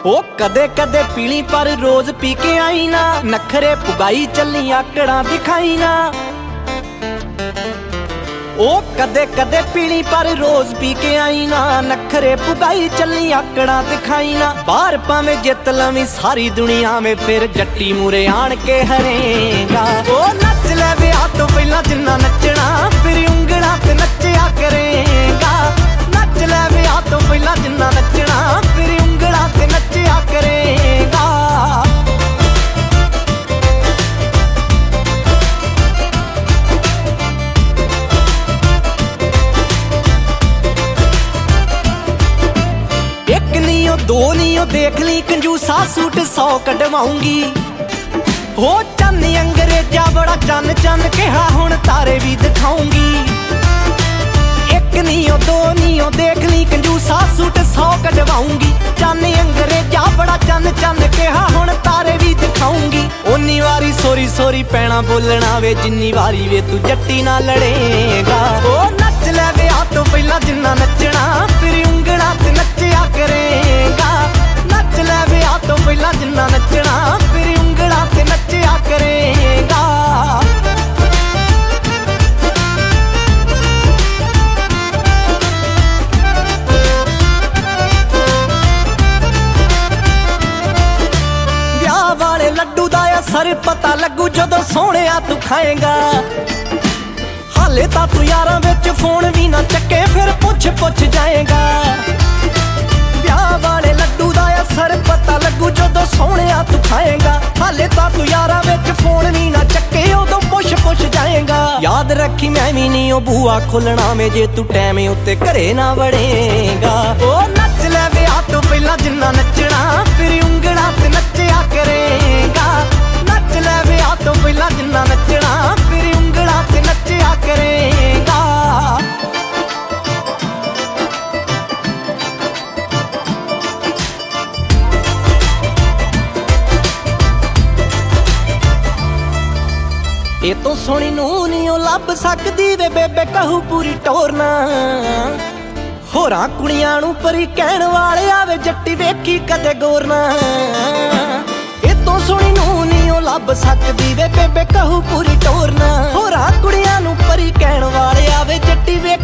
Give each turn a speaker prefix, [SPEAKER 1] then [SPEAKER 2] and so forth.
[SPEAKER 1] ओ कदे कदे पीली पर रोज पी के आई ना, नखरे पुगाई चली आकड़ा दिखाई ना। ओ कदे कदे पीली पर रोज पी के आई ना, नखरे पुगाई चली आकड़ा दिखाई ना। बाहर पावे जित लवी सारी दुनिया में, फिर जट्टी मुरे आन के हरेगा। ओ नच ले विआह तो पहला जिन्ना नचना, फिर उंगला ते नचिया करेगा। नच ले विआह तो पहला जिन्ना नचना, फिर उंगला ते नचिया करेगा। एक नीओ दो नीओ देख ली कंजूसा, सूट 100 कटवाऊंगी। हो चन अंग्रेजा बड़ा चन चन कहा, हुण तारे भी दिखाऊंगी। एक नीओ दो नीओ देख ली कंजूसा, सूट 100 कटवाऊंगी। चन अंग्रेजा बड़ा चन चन कहा, हुण तारे भी दिखाऊंगी। उन्नी वारी सोरी सोरी पैना बोलना वे, जिन्नी वारी वे तू जट्टी ना लड़ेगा। ओ नच ले विआह तो पहला जिन्ना नचना, फिर उंगला ते नचिया करेगा। नच ले विआह तो पहला जिन्ना नचना, फिर उंगला ते नचिया करेगा। ब्याह वाले लड्डू दा असर पता लगू जदों सोहणिया तू खाएगा। हाले ता तू यारां विच फोन भी ना चक्के, फिर पुछ पुछ जाएगा। ब्याह वाले लड्डू दा असर पता लगू जदों सोहणिया तू खाएगा। हाले ता तू यारां विच फोन भी ना चक्के, उदों पुछ पुछ जाएगा। याद रखी मैं भी नहीं ओ बूआ खोलना में, जे तू टाइम उत्ते घरे ना वड़ेगा। ओ नच ले विआह तो पहला जिन्ना नचना, फिर उंगला ते नचिया करेगा। नच ले विआह तो पहला जिन्ना नचना, फिर उंगला ते नचिया करेगा। ये तो सोनी नू नी ओ लभ सकदी वे बेबे, कहू पूरी टोरना। होरां कुड़ियां नू परी कहण वाले आवे, जट्टी वेखी कदे गोरना। ये तो सोनी नू नी ओ लभ सकदी वे बेबे, कहू पूरी टोरना। होरां कुड़ियां नू परी कहण वाले आवे, जट्टी वेखी